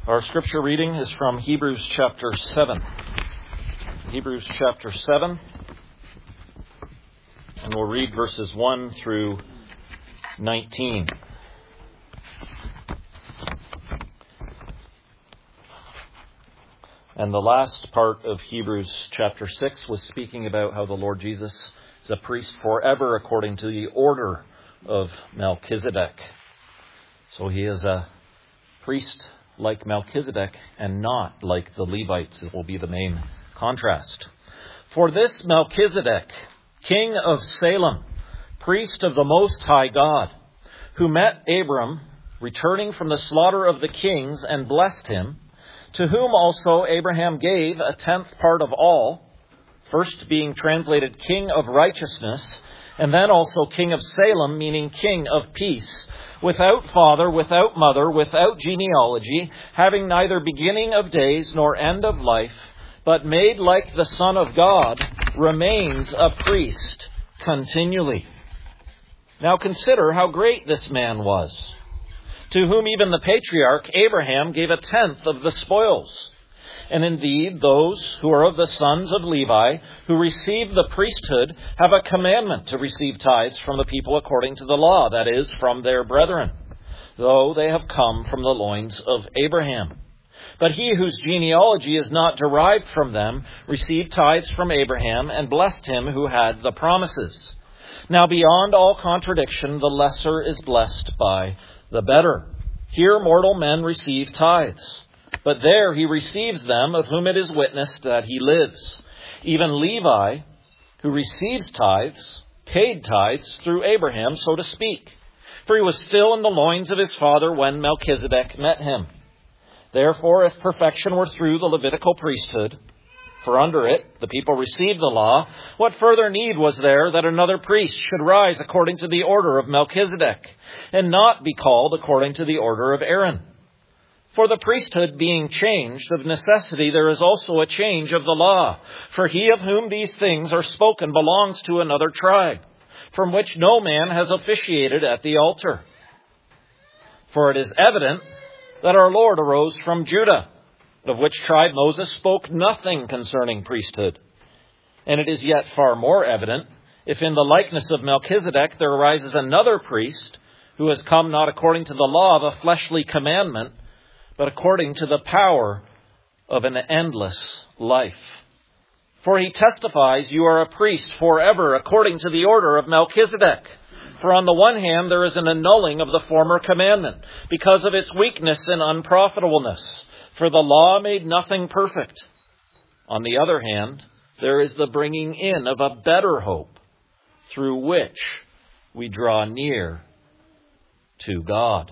Our scripture reading is from Hebrews chapter 7. Hebrews chapter 7. And we'll read verses 1 through 19. And the last part of Hebrews chapter 6 was speaking about how the Lord Jesus is a priest forever according to the order of Melchizedek. So he is a priest like Melchizedek and not like the Levites. It will be the main contrast. For this Melchizedek, king of Salem, priest of the Most High God, who met Abram, returning from the slaughter of the kings, and blessed him, to whom also Abraham gave a tenth part of all, first being translated king of righteousness, and then also king of Salem, meaning king of peace, without father, without mother, without genealogy, having neither beginning of days nor end of life, but made like the Son of God, remains a priest continually. Now consider how great this man was, to whom even the patriarch Abraham gave a tenth of the spoils. And indeed, those who are of the sons of Levi, who receive the priesthood, have a commandment to receive tithes from the people according to the law, that is, from their brethren, though they have come from the loins of Abraham. But he whose genealogy is not derived from them received tithes from Abraham and blessed him who had the promises. Now beyond all contradiction, the lesser is blessed by the better. Here mortal men receive tithes, but there he receives them of whom it is witnessed that he lives. Even Levi, who receives tithes, paid tithes through Abraham, so to speak. For he was still in the loins of his father when Melchizedek met him. Therefore, if perfection were through the Levitical priesthood, for under it the people received the law, what further need was there that another priest should rise according to the order of Melchizedek, and not be called according to the order of Aaron? For the priesthood being changed, of necessity there is also a change of the law. For he of whom these things are spoken belongs to another tribe, from which no man has officiated at the altar. For it is evident that our Lord arose from Judah, of which tribe Moses spoke nothing concerning priesthood. And it is yet far more evident, if in the likeness of Melchizedek there arises another priest, who has come not according to the law of a fleshly commandment, but according to the power of an endless life. For he testifies, you are a priest forever, according to the order of Melchizedek. For on the one hand, there is an annulling of the former commandment, because of its weakness and unprofitableness. For the law made nothing perfect. On the other hand, there is the bringing in of a better hope, through which we draw near to God.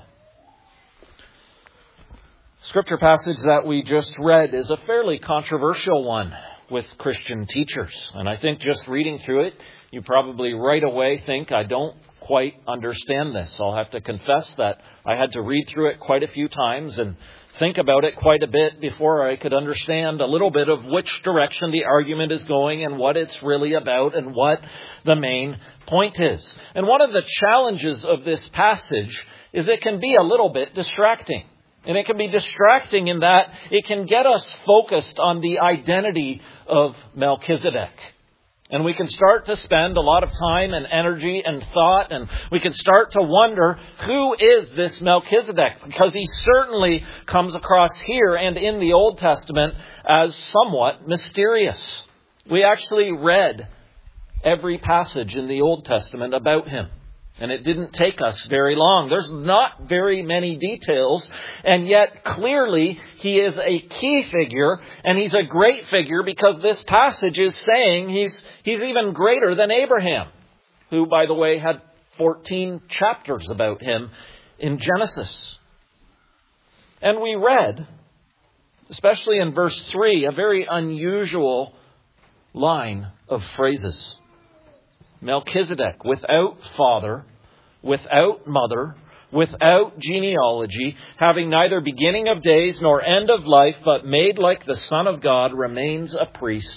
Scripture passage that we just read is a fairly controversial one with Christian teachers. And I think just reading through it, you probably right away think, I don't quite understand this. I'll have to confess that I had to read through it quite a few times and think about it quite a bit before I could understand a little bit of which direction the argument is going and what it's really about and what the main point is. And one of the challenges of this passage is it can be a little bit distracting. And it can be distracting in that it can get us focused on the identity of Melchizedek. And we can start to spend a lot of time and energy and thought, and we can start to wonder, who is this Melchizedek? Because he certainly comes across here and in the Old Testament as somewhat mysterious. We actually read every passage in the Old Testament about him. And it didn't take us very long. There's not very many details. And yet, clearly, he is a key figure. And he's a great figure because this passage is saying he's even greater than Abraham, who, by the way, had 14 chapters about him in Genesis. And we read, especially in verse 3, a very unusual line of phrases. Melchizedek, without father, without mother, without genealogy, having neither beginning of days nor end of life, but made like the Son of God, remains a priest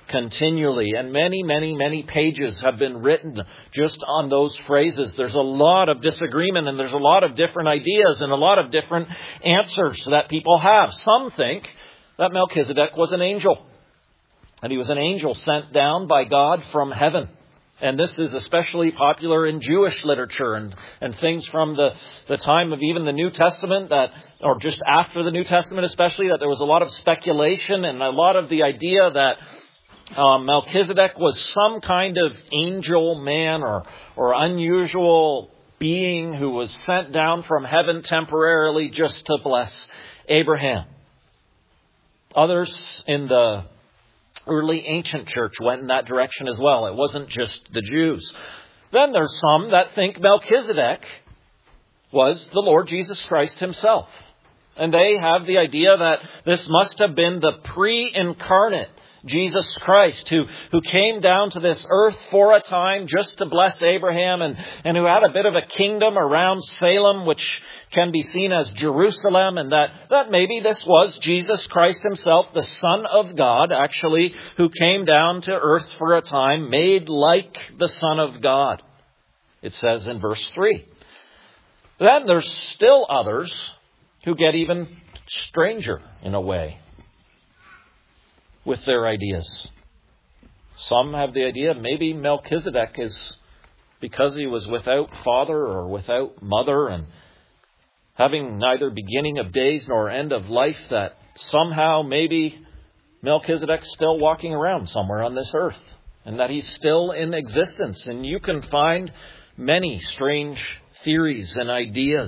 continually. And many, many, many pages have been written just on those phrases. There's a lot of disagreement, and there's a lot of different ideas and a lot of different answers that people have. Some think that Melchizedek was an angel, and he was an angel sent down by God from heaven. And this is especially popular in Jewish literature and things from the time of even the New Testament, or just after the New Testament especially, that there was a lot of speculation and a lot of the idea that Melchizedek was some kind of angel man or unusual being who was sent down from heaven temporarily just to bless Abraham. Others in the early ancient church went in that direction as well. It wasn't just the Jews. Then there's some that think Melchizedek was the Lord Jesus Christ himself. And they have the idea that this must have been the pre-incarnate Jesus Christ who came down to this earth for a time just to bless Abraham and who had a bit of a kingdom around Salem, which can be seen as Jerusalem, and that maybe this was Jesus Christ himself, the Son of God, actually, who came down to earth for a time, made like the Son of God. It says in verse 3. Then there's still others who get even stranger in a way with their ideas. Some have the idea maybe Melchizedek is because he was without father or without mother and having neither beginning of days nor end of life, that somehow maybe Melchizedek's still walking around somewhere on this earth and that he's still in existence. And you can find many strange theories and ideas.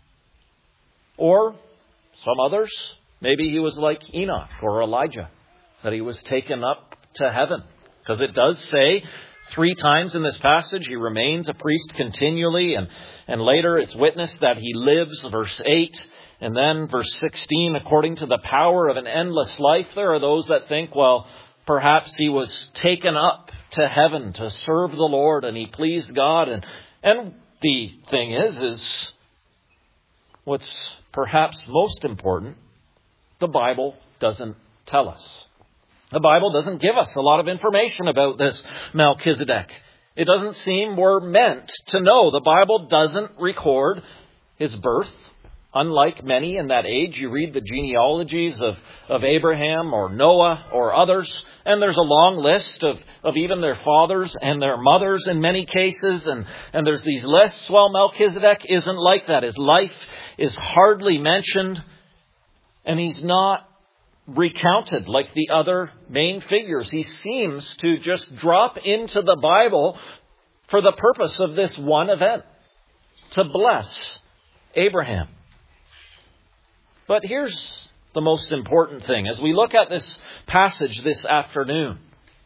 Or some others, maybe he was like Enoch or Elijah, that he was taken up to heaven. Because it does say 3 times in this passage he remains a priest continually. And later it's witnessed that he lives, verse 8. And then verse 16, according to the power of an endless life. There are those that think, well, perhaps he was taken up to heaven to serve the Lord and he pleased God. And the thing is what's perhaps most important, the Bible doesn't tell us. The Bible doesn't give us a lot of information about this Melchizedek. It doesn't seem we're meant to know. The Bible doesn't record his birth. Unlike many in that age, you read the genealogies of Abraham or Noah or others, and there's a long list of even their fathers and their mothers in many cases, and there's these lists. Well, Melchizedek isn't like that. His life is hardly mentioned, and he's not recounted like the other main figures. He seems to just drop into the Bible for the purpose of this one event, to bless Abraham. But here's the most important thing. As we look at this passage this afternoon,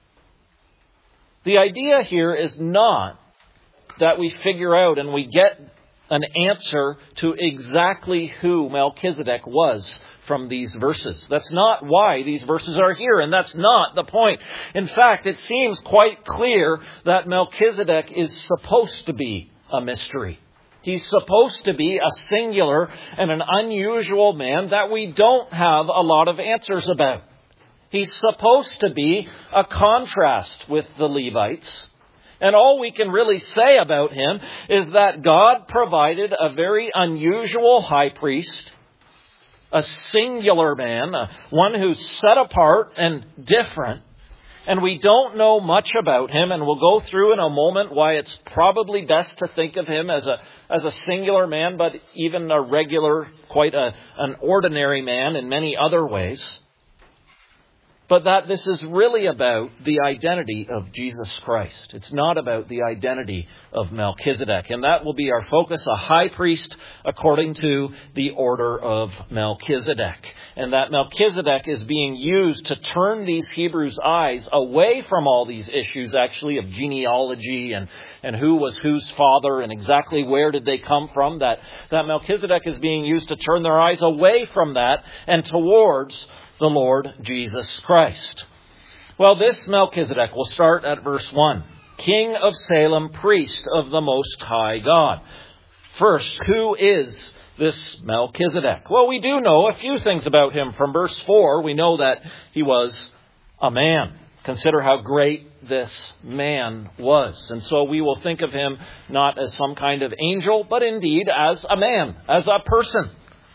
the idea here is not that we figure out and we get an answer to exactly who Melchizedek was from these verses. That's not why these verses are here, and that's not the point. In fact, it seems quite clear that Melchizedek is supposed to be a mystery. He's supposed to be a singular and an unusual man that we don't have a lot of answers about. He's supposed to be a contrast with the Levites. And all we can really say about him is that God provided a very unusual high priest, a singular man, one who's set apart and different. And we don't know much about him, and we'll go through in a moment why it's probably best to think of him as a singular man, but even a regular, quite an ordinary man in many other ways. But that this is really about the identity of Jesus Christ. It's not about the identity of Melchizedek. And that will be our focus, a high priest according to the order of Melchizedek. And that Melchizedek is being used to turn these Hebrews' eyes away from all these issues, actually, of genealogy and who was whose father and exactly where did they come from. That Melchizedek is being used to turn their eyes away from that and towards the Lord Jesus Christ. Well, this Melchizedek, will start at verse 1. King of Salem, priest of the Most High God. First, who is this Melchizedek? Well, we do know a few things about him. From verse 4, we know that he was a man. Consider how great this man was. And so we will think of him not as some kind of angel, but indeed as a man, as a person.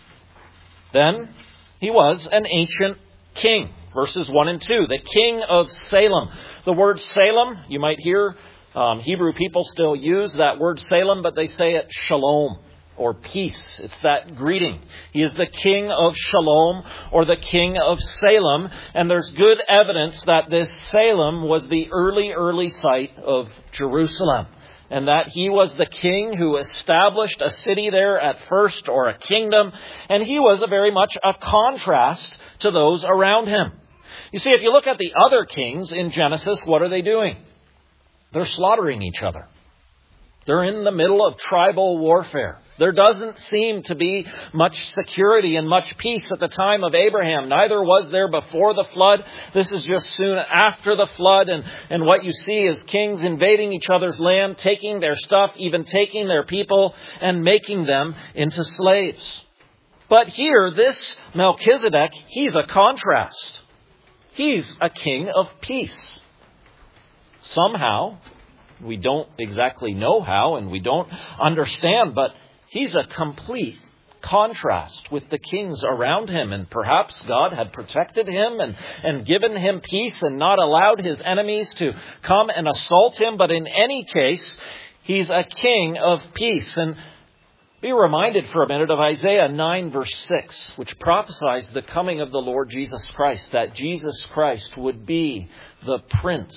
Then he was an ancient king. Verses 1 and 2, the king of Salem. The word Salem, you might hear Hebrew people still use that word Salem, but they say it shalom, or peace. It's that greeting. He is the king of Shalom, or the king of Salem. And there's good evidence that this Salem was the early site of Jerusalem. And that he was the king who established a city there at first, or a kingdom. And he was very much a contrast to those around him. You see, if you look at the other kings in Genesis, what are they doing? They're slaughtering each other. They're in the middle of tribal warfare. There doesn't seem to be much security and much peace at the time of Abraham. Neither was there before the flood. This is just soon after the flood. And what you see is kings invading each other's land, taking their stuff, even taking their people, and making them into slaves. But here, this Melchizedek, he's a contrast. He's a king of peace. Somehow, we don't exactly know how, and we don't understand, but he's a complete contrast with the kings around him. And perhaps God had protected him and given him peace and not allowed his enemies to come and assault him. But in any case, he's a king of peace. And be reminded for a minute of Isaiah 9 verse 6, which prophesies the coming of the Lord Jesus Christ, that Jesus Christ would be the Prince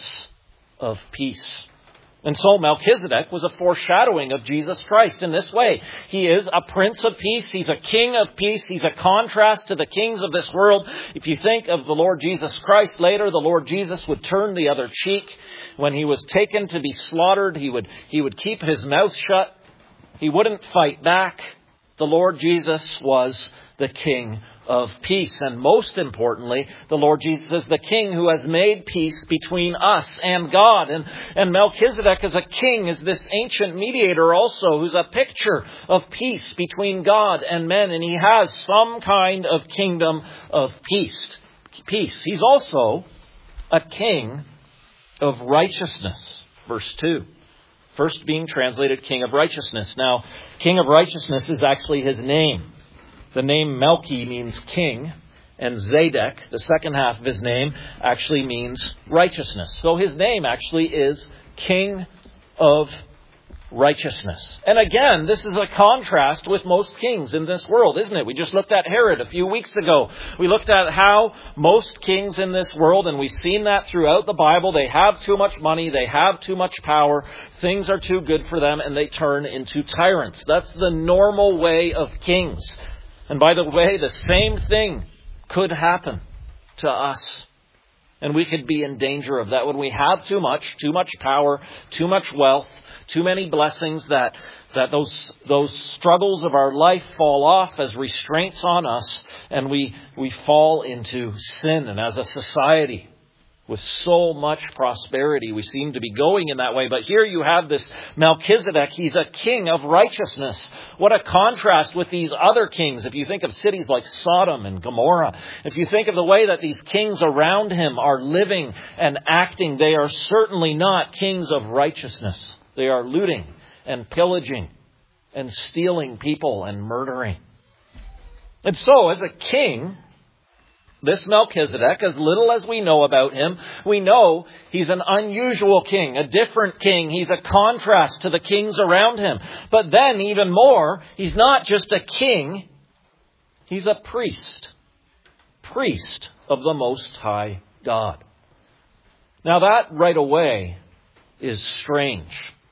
of Peace. And so Melchizedek was a foreshadowing of Jesus Christ in this way. He is a Prince of Peace. He's a King of Peace. He's a contrast to the kings of this world. If you think of the Lord Jesus Christ later, the Lord Jesus would turn the other cheek. When he was taken to be slaughtered, he would keep his mouth shut. He wouldn't fight back. The Lord Jesus was the King of peace. And most importantly, the Lord Jesus is the King who has made peace between us and God. And Melchizedek as a king is this ancient mediator also, who's a picture of peace between God and men. And he has some kind of kingdom of peace. He's also a king of righteousness. Verse 2. First being translated King of Righteousness. Now, King of Righteousness is actually his name. The name Melchi means king, and Zadok, the second half of his name, actually means righteousness. So his name actually is King of Righteousness. And again, this is a contrast with most kings in this world, isn't it? We just looked at Herod a few weeks ago. We looked at how most kings in this world, and we've seen that throughout the Bible, they have too much money, they have too much power, things are too good for them, and they turn into tyrants. That's the normal way of kings. And by the way, the same thing could happen to us. And we could be in danger of that when we have too much power, too much wealth, too many blessings, that those struggles of our life fall off as restraints on us, and we fall into sin. And as a society with so much prosperity, we seem to be going in that way. But here you have this Melchizedek. He's a king of righteousness. What a contrast with these other kings. If you think of cities like Sodom and Gomorrah, if you think of the way that these kings around him are living and acting, they are certainly not kings of righteousness. They are looting and pillaging and stealing people and murdering. And so, as a king, this Melchizedek, as little as we know about him, we know he's an unusual king, a different king. He's a contrast to the kings around him. But then, even more, he's not just a king, he's a priest. Priest of the Most High God. Now that right away is strange.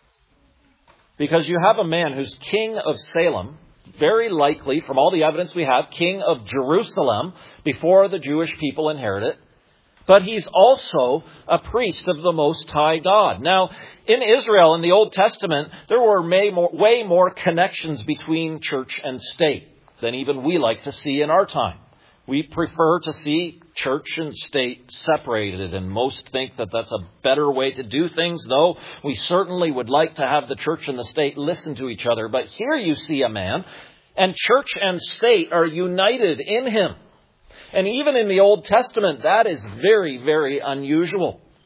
Because you have a man who's king of Salem, very likely, from all the evidence we have, king of Jerusalem before the Jewish people inherit it. But he's also a priest of the Most High God. Now, in Israel, in the Old Testament, there were way more connections between church and state than even we like to see in our time. We prefer to see church and state separated, and most think that that's a better way to do things, though we certainly would like to have the church and the state listen to each other. But here you see a man, and church and state are united in him. And even in the Old Testament, that is very, very unusual.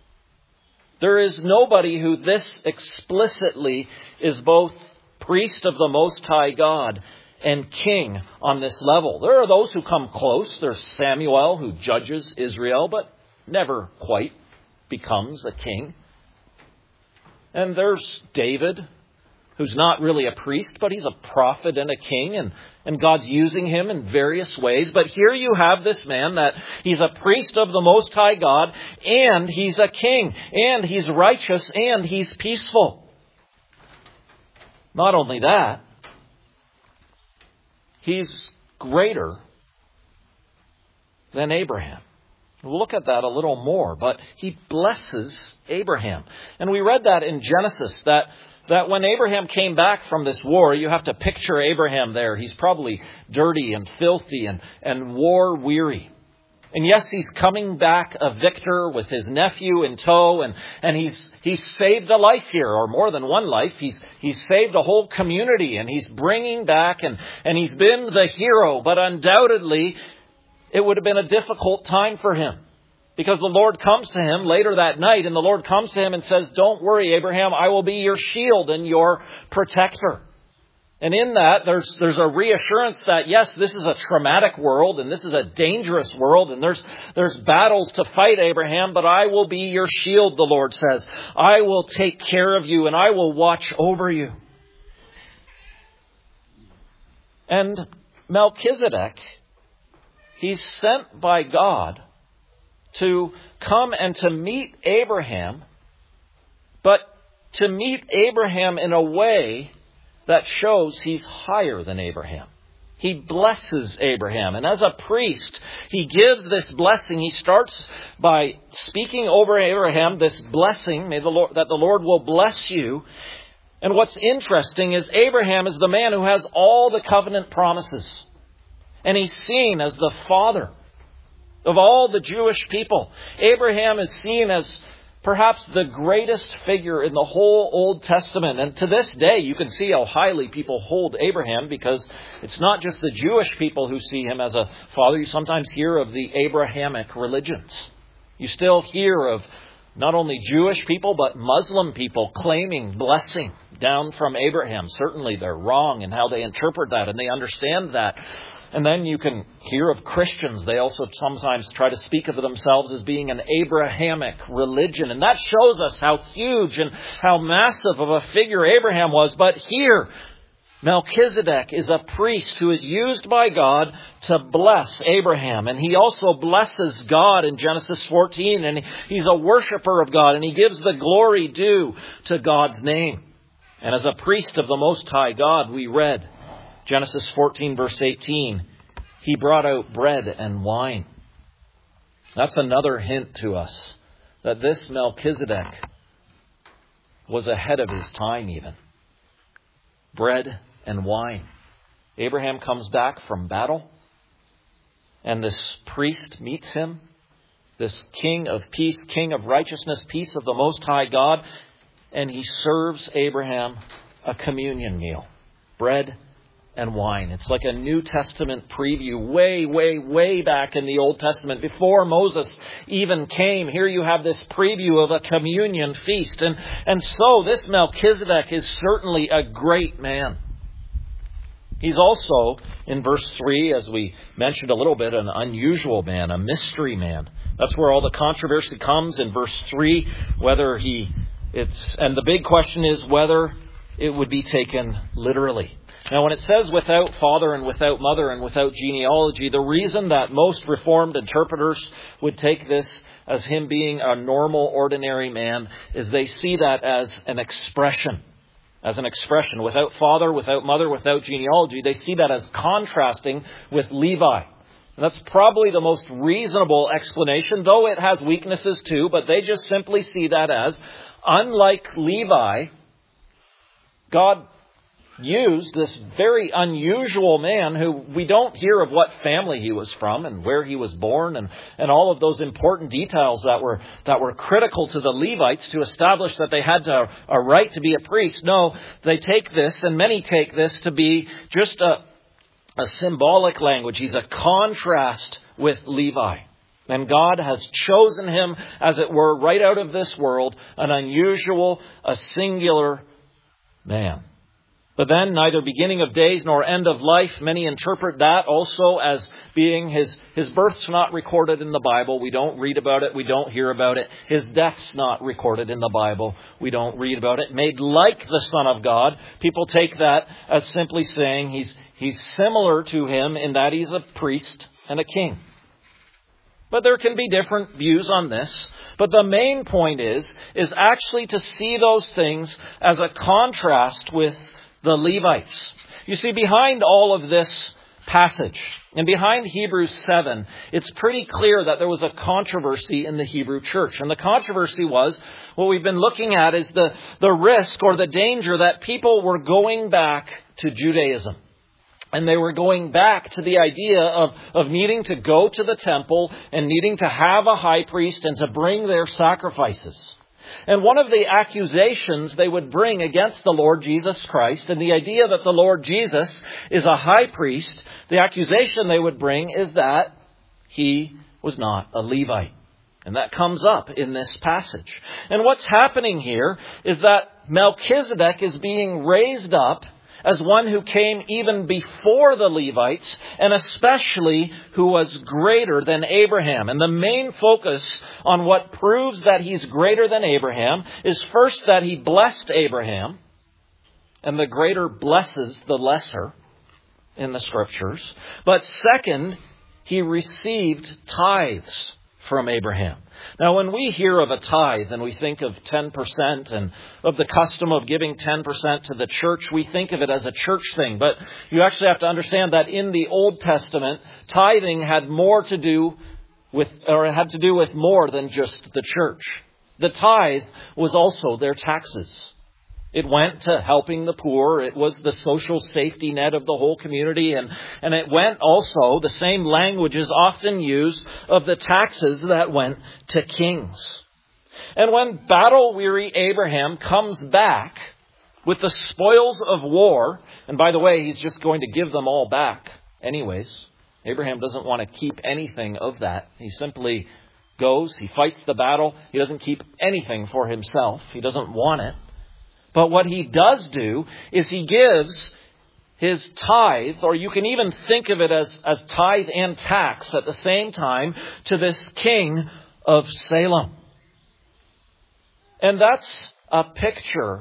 There is nobody who this explicitly is both priest of the Most High God and king on this level. There are those who come close. There's Samuel, who judges Israel, but never quite becomes a king. And there's David, who's not really a priest, but he's a prophet and a king, and God's using him in various ways. But here you have this man that he's a priest of the Most High God, and he's a king, and he's righteous, and he's peaceful. Not only that, he's greater than Abraham. We'll look at that a little more, but he blesses Abraham. And we read that in Genesis, that when Abraham came back from this war, you have to picture Abraham there. He's probably dirty and filthy and war-weary. And yes, he's coming back a victor with his nephew in tow, and he's saved a life here, or more than one life. He's saved a whole community, and he's bringing back, and he's been the hero. But undoubtedly, it would have been a difficult time for him, because the Lord comes to him later that night, and the Lord comes to him and says, "Don't worry, Abraham, I will be your shield and your protector." And in that, there's a reassurance that, yes, this is a traumatic world, and this is a dangerous world, and there's battles to fight, Abraham, but I will be your shield, the Lord says. I will take care of you, and I will watch over you. And Melchizedek, he's sent by God to come and to meet Abraham, but to meet Abraham in a way that shows he's higher than Abraham. He blesses Abraham. And as a priest, he gives this blessing. He starts by speaking over Abraham this blessing, that the Lord will bless you. And what's interesting is Abraham is the man who has all the covenant promises. And he's seen as the father of all the Jewish people. Abraham is seen as perhaps the greatest figure in the whole Old Testament. And to this day, you can see how highly people hold Abraham, because it's not just the Jewish people who see him as a father. You sometimes hear of the Abrahamic religions. You still hear of not only Jewish people, but Muslim people claiming blessing down from Abraham. Certainly they're wrong in how they interpret that, and they understand that. And then you can hear of Christians. They also sometimes try to speak of themselves as being an Abrahamic religion. And that shows us how huge and how massive of a figure Abraham was. But here, Melchizedek is a priest who is used by God to bless Abraham. And he also blesses God in Genesis 14. And he's a worshiper of God. And he gives the glory due to God's name. And as a priest of the Most High God, we read Genesis 14, verse 18, he brought out bread and wine. That's another hint to us that this Melchizedek was ahead of his time even. Bread and wine. Abraham comes back from battle, and this priest meets him, this king of peace, king of righteousness, peace of the Most High God, and he serves Abraham a communion meal. Bread and wine. It's like a New Testament preview way, way, way back in the Old Testament. Before Moses even came, here you have this preview of a communion feast. And so this Melchizedek is certainly a great man. He's also, in verse 3, as we mentioned a little bit, an unusual man, a mystery man. That's where all the controversy comes in verse 3, and the big question is whether it would be taken literally. Now, when it says without father and without mother and without genealogy, the reason that most Reformed interpreters would take this as him being a normal, ordinary man is they see that as an expression. Without father, without mother, without genealogy. They see that as contrasting with Levi. And that's probably the most reasonable explanation, though it has weaknesses too, but they just simply see that as, unlike Levi, God used this very unusual man who we don't hear of what family he was from and where he was born and all of those important details that were critical to the Levites to establish that they had a right to be a priest. No, they take this, and many take this to be just a symbolic language. He's a contrast with Levi. And God has chosen him, as it were, right out of this world, an unusual, a singular man. But then neither beginning of days nor end of life, many interpret that also as being his birth's not recorded in the Bible. We don't read about it. We don't hear about it. His death's not recorded in the Bible. We don't read about it. Made like the Son of God. People take that as simply saying he's similar to him in that he's a priest and a king. But there can be different views on this. But the main point is actually to see those things as a contrast with the Levites. You see, behind all of this passage, and behind Hebrews 7, it's pretty clear that there was a controversy in the Hebrew church. And the controversy was, what we've been looking at is the risk or the danger that people were going back to Judaism. And they were going back to the idea of needing to go to the temple and needing to have a high priest and to bring their sacrifices. And one of the accusations they would bring against the Lord Jesus Christ, and the idea that the Lord Jesus is a high priest, the accusation they would bring is that he was not a Levite. And that comes up in this passage. And what's happening here is that Melchizedek is being raised up as one who came even before the Levites, and especially who was greater than Abraham. And the main focus on what proves that he's greater than Abraham is first that he blessed Abraham, and the greater blesses the lesser in the Scriptures. But second, he received tithes from Abraham. Now, when we hear of a tithe and we think of 10% and of the custom of giving 10% to the church, we think of it as a church thing. But you actually have to understand that in the Old Testament, tithing had more to do with, or it had to do with more than just the church. The tithe was also their taxes. It went to helping the poor. It was the social safety net of the whole community. And it went also, the same language is often used of the taxes that went to kings. And when battle-weary Abraham comes back with the spoils of war, and by the way, he's just going to give them all back anyways. Abraham doesn't want to keep anything of that. He simply goes, he fights the battle. He doesn't keep anything for himself. He doesn't want it. But what he does do is he gives his tithe, or you can even think of it as tithe and tax at the same time, to this king of Salem. And that's a picture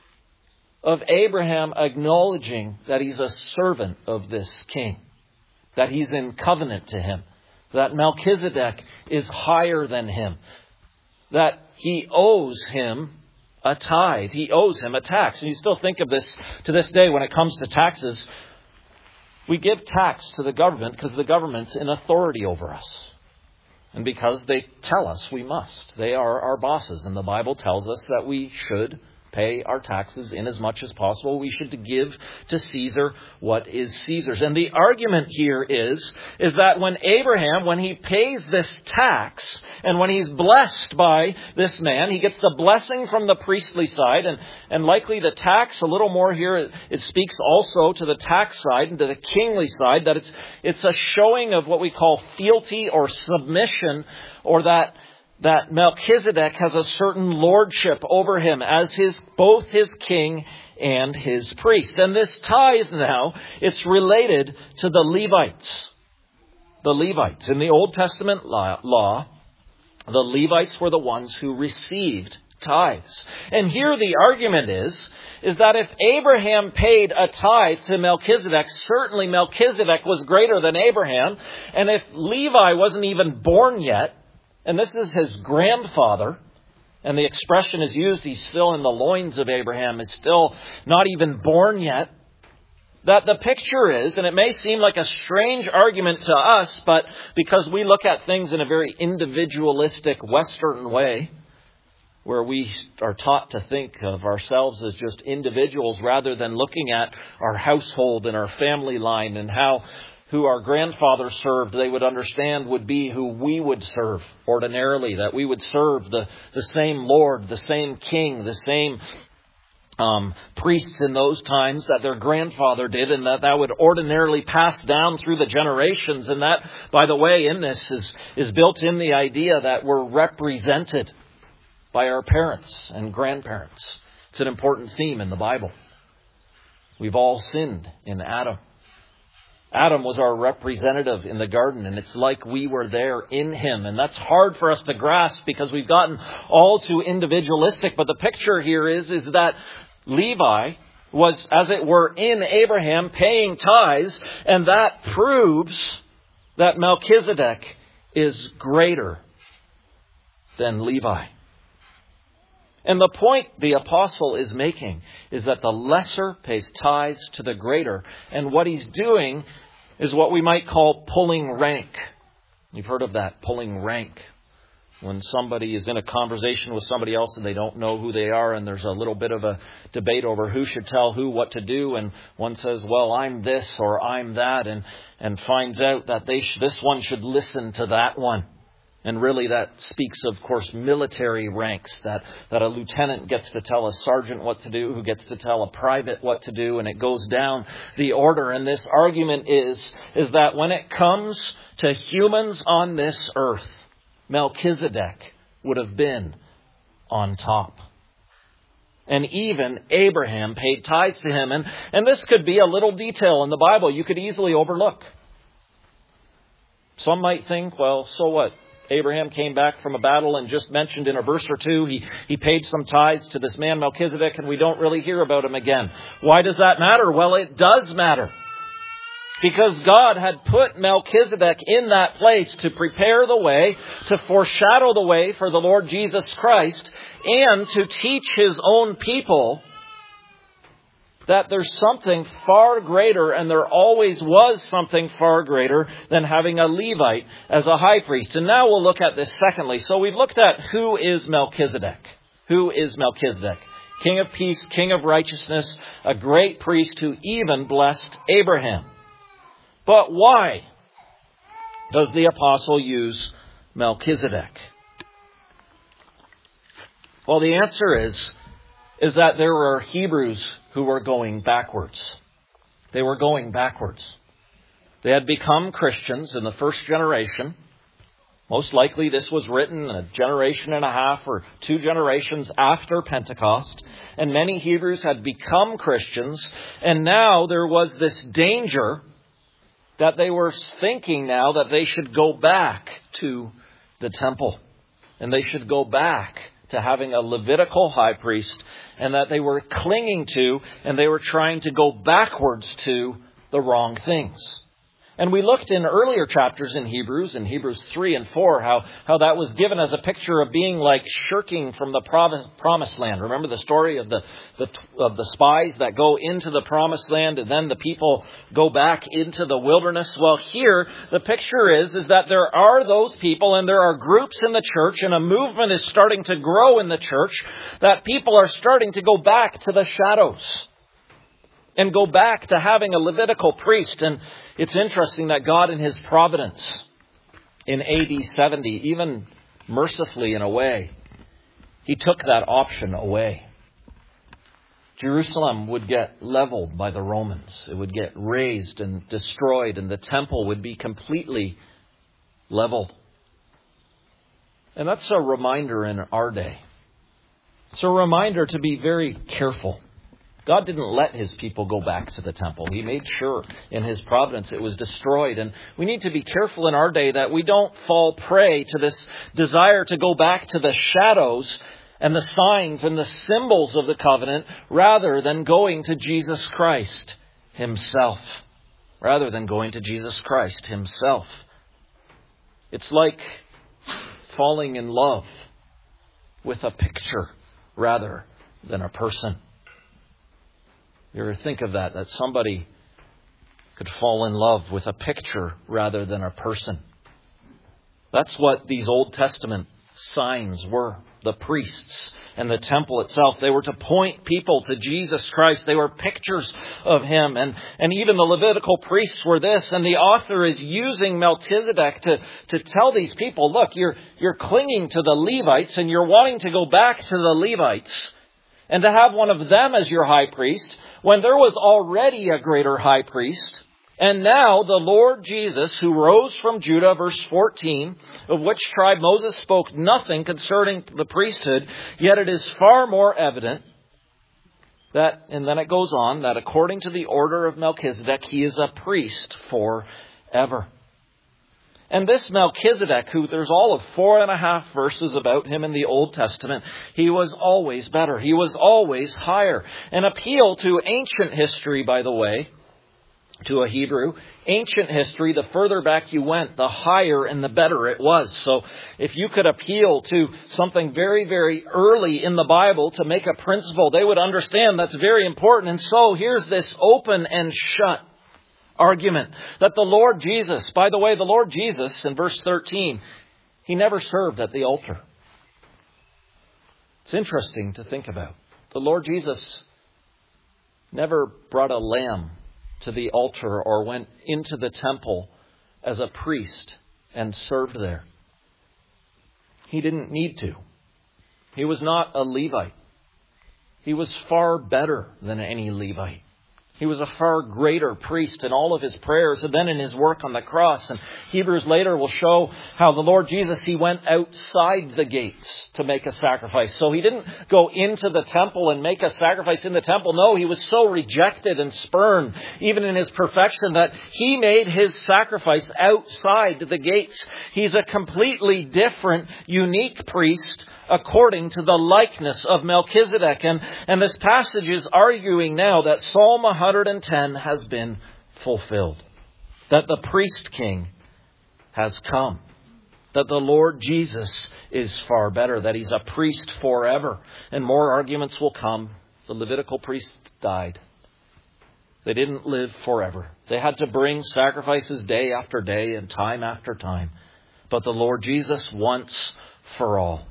of Abraham acknowledging that he's a servant of this king, that he's in covenant to him, that Melchizedek is higher than him, that he owes him a tithe. He owes him a tax. And you still think of this to this day when it comes to taxes. We give tax to the government because the government's in authority over us. And because they tell us we must. They are our bosses. And the Bible tells us that we should pay our taxes in as much as possible. We should give to Caesar what is Caesar's. And the argument here is that when Abraham, when he pays this tax, and when he's blessed by this man, he gets the blessing from the priestly side, and likely the tax, a little more here, it speaks also to the tax side and to the kingly side, that it's a showing of what we call fealty or submission, or that Melchizedek has a certain lordship over him as both his king and his priest. And this tithe now, it's related to the Levites. The Levites. In the Old Testament law, the Levites were the ones who received tithes. And here the argument is that if Abraham paid a tithe to Melchizedek, certainly Melchizedek was greater than Abraham. And if Levi wasn't even born yet, and this is his grandfather, and the expression is used, he's still in the loins of Abraham, is still not even born yet, that the picture is, and it may seem like a strange argument to us, but because we look at things in a very individualistic Western way, where we are taught to think of ourselves as just individuals rather than looking at our household and our family line and who our grandfather served, they would understand would be who we would serve ordinarily, that we would serve the same Lord, the same King, the same priests in those times that their grandfather did, and that would ordinarily pass down through the generations. And that, by the way, in this is built in the idea that we're represented by our parents and grandparents. It's an important theme in the Bible. We've all sinned in Adam. Adam was our representative in the garden, and it's like we were there in him. And that's hard for us to grasp because we've gotten all too individualistic. But the picture here is that Levi was, as it were, in Abraham paying tithes, and that proves that Melchizedek is greater than Levi. And the point the apostle is making is that the lesser pays tithes to the greater. And what he's doing is what we might call pulling rank. You've heard of that, pulling rank. When somebody is in a conversation with somebody else and they don't know who they are, and there's a little bit of a debate over who should tell who what to do, and one says, well, I'm this or I'm that, and finds out that this one should listen to that one. And really that speaks, of course, military ranks, that a lieutenant gets to tell a sergeant what to do, who gets to tell a private what to do, and it goes down the order. And this argument is that when it comes to humans on this earth, Melchizedek would have been on top. And even Abraham paid tithes to him. And this could be a little detail in the Bible you could easily overlook. Some might think, well, so what? Abraham came back from a battle and just mentioned in a verse or two, he paid some tithes to this man Melchizedek, and we don't really hear about him again. Why does that matter? Well, it does matter. Because God had put Melchizedek in that place to prepare the way, to foreshadow the way for the Lord Jesus Christ, and to teach his own people that there's something far greater, and there always was something far greater than having a Levite as a high priest. And now we'll look at this secondly. So we've looked at who is Melchizedek. Who is Melchizedek? King of peace, king of righteousness, a great priest who even blessed Abraham. But why does the apostle use Melchizedek? Well, the answer is that there were Hebrews who were going backwards. They were going backwards. They had become Christians in the first generation. Most likely this was written a generation and a half or 2 generations after Pentecost. And many Hebrews had become Christians. And now there was this danger that they were thinking now that they should go back to the temple. And they should go back to having a Levitical high priest, and that they were clinging to, and they were trying to go backwards to the wrong things. And we looked in earlier chapters in Hebrews 3 and 4, how that was given as a picture of being like shirking from the promised land. Remember the story of the spies that go into the promised land, and then the people go back into the wilderness. Well, here the picture is that there are those people, and there are groups in the church, and a movement is starting to grow in the church, that people are starting to go back to the shadows and go back to having a Levitical priest. And it's interesting that God in his providence in AD 70, even mercifully in a way, he took that option away. Jerusalem would get leveled by the Romans. It would get razed and destroyed, and the temple would be completely leveled. And that's a reminder in our day. It's a reminder to be very careful. God didn't let his people go back to the temple. He made sure in his providence it was destroyed. And we need to be careful in our day that we don't fall prey to this desire to go back to the shadows and the signs and the symbols of the covenant rather than going to Jesus Christ himself. Rather than going to Jesus Christ himself. It's like falling in love with a picture rather than a person. You ever think of that somebody could fall in love with a picture rather than a person? That's what these Old Testament signs were. The priests and the temple itself. They were to point people to Jesus Christ. They were pictures of him. And even the Levitical priests were this. And the author is using Melchizedek to tell these people, look, you're clinging to the Levites and you're wanting to go back to the Levites. And to have one of them as your high priest, when there was already a greater high priest, and now the Lord Jesus, who rose from Judah, verse 14, of which tribe Moses spoke nothing concerning the priesthood, yet it is far more evident that, and then it goes on, that according to the order of Melchizedek, he is a priest forever. And this Melchizedek, who there's all of 4.5 verses about him in the Old Testament, he was always better. He was always higher. An appeal to ancient history, by the way, to a Hebrew. Ancient history, the further back you went, the higher and the better it was. So if you could appeal to something very, very early in the Bible to make a principle, they would understand that's very important. And so here's this open and shut argument that the Lord Jesus, by the way, the Lord Jesus in verse 13, he never served at the altar. It's interesting to think about. The Lord Jesus never brought a lamb to the altar or went into the temple as a priest and served there. He didn't need to. He was not a Levite. He was far better than any Levite. He was a far greater priest in all of his prayers and then in his work on the cross. And Hebrews later will show how the Lord Jesus, he went outside the gates to make a sacrifice. So he didn't go into the temple and make a sacrifice in the temple. No, he was so rejected and spurned, even in his perfection, that he made his sacrifice outside the gates. He's a completely different, unique priest according to the likeness of Melchizedek. And this passage is arguing now that Psalm 110 has been fulfilled. That the priest king has come. That the Lord Jesus is far better. That he's a priest forever. And more arguments will come. The Levitical priest died. They didn't live forever. They had to bring sacrifices day after day and time after time. But the Lord Jesus once for all.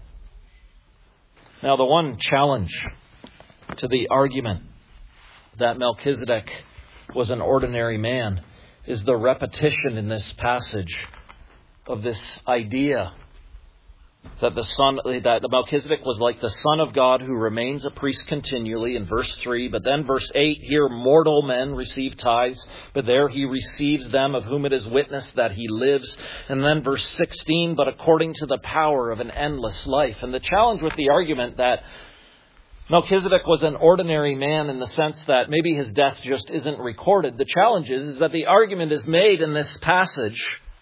Now, the one challenge to the argument that Melchizedek was an ordinary man is the repetition in this passage of this idea that the Melchizedek was like the Son of God who remains a priest continually in verse 3. But then verse 8, here mortal men receive tithes, but there he receives them of whom it is witnessed that he lives. And then verse 16, but according to the power of an endless life. And the challenge with the argument that Melchizedek was an ordinary man in the sense that maybe his death just isn't recorded. The challenge is that the argument is made in this passage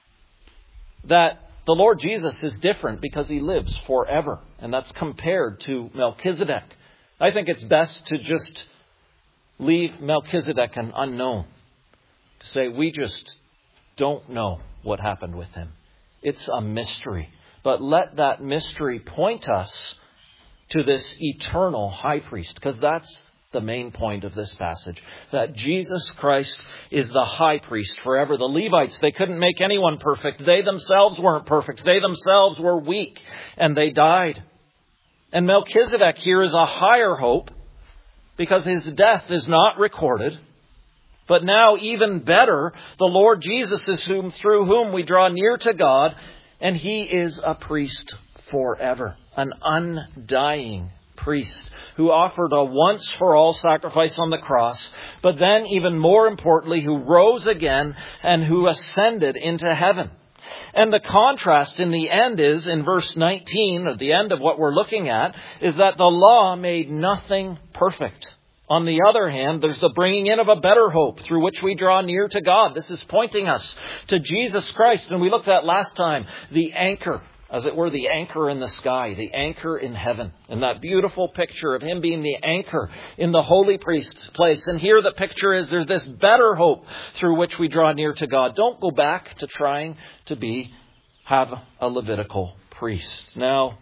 that the Lord Jesus is different because he lives forever. And that's compared to Melchizedek. I think it's best to just leave Melchizedek an unknown. To say we just don't know what happened with him. It's a mystery. But let that mystery point us to this eternal high priest. Because that's the main point of this passage. That Jesus Christ is the high priest forever. The Levites, they couldn't make anyone perfect. They themselves weren't perfect. They themselves were weak. And they died. And Melchizedek here is a higher hope because his death is not recorded. But now even better, the Lord Jesus is through whom we draw near to God. And he is a priest forever. An undying priest who offered a once-for-all sacrifice on the cross, but then even more importantly, who rose again and who ascended into heaven. And the contrast in the end is, in verse 19, at the end of what we're looking at, is that the law made nothing perfect. On the other hand, there's the bringing in of a better hope through which we draw near to God. This is pointing us to Jesus Christ. And we looked at last time, the anchor. As it were, the anchor in the sky, the anchor in heaven. And that beautiful picture of him being the anchor in the holy priest's place. And here the picture is there's this better hope through which we draw near to God. Don't go back to trying to have a Levitical priest. Now,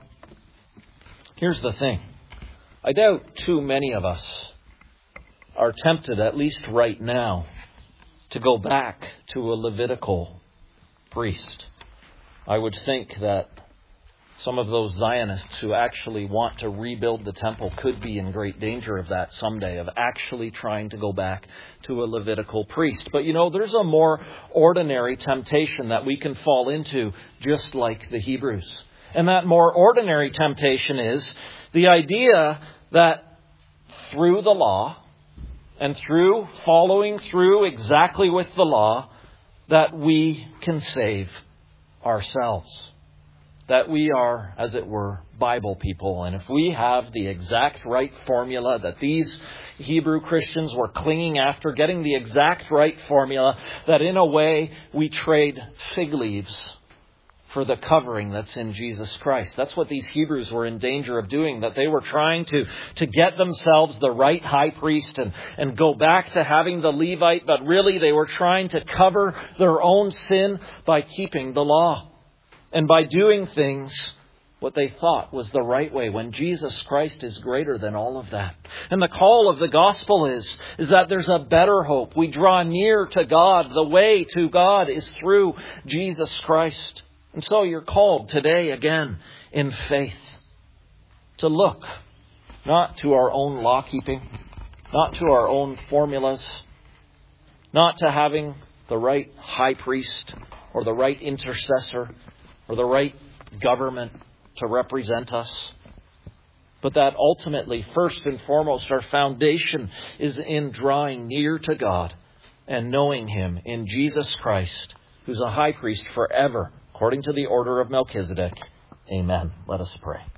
here's the thing. I doubt too many of us are tempted, at least right now, to go back to a Levitical priest. I would think that some of those Zionists who actually want to rebuild the temple could be in great danger of that someday, of actually trying to go back to a Levitical priest. But there's a more ordinary temptation that we can fall into, just like the Hebrews. And that more ordinary temptation is the idea that through the law and through following through exactly with the law that we can save ourselves. That we are, as it were, Bible people. And if we have the exact right formula that these Hebrew Christians were clinging after, getting the exact right formula, that in a way we trade fig leaves for the covering that's in Jesus Christ. That's what these Hebrews were in danger of doing, that they were trying to get themselves the right high priest and go back to having the Levite, but really they were trying to cover their own sin by keeping the law. And by doing things what they thought was the right way, when Jesus Christ is greater than all of that. And the call of the gospel is that there's a better hope. We draw near to God. The way to God is through Jesus Christ. And so you're called today again in faith to look not to our own law keeping, not to our own formulas, not to having the right high priest or the right intercessor or the right government to represent us. But that ultimately, first and foremost, our foundation is in drawing near to God and knowing Him in Jesus Christ, who's a high priest forever, according to the order of Melchizedek. Amen. Let us pray.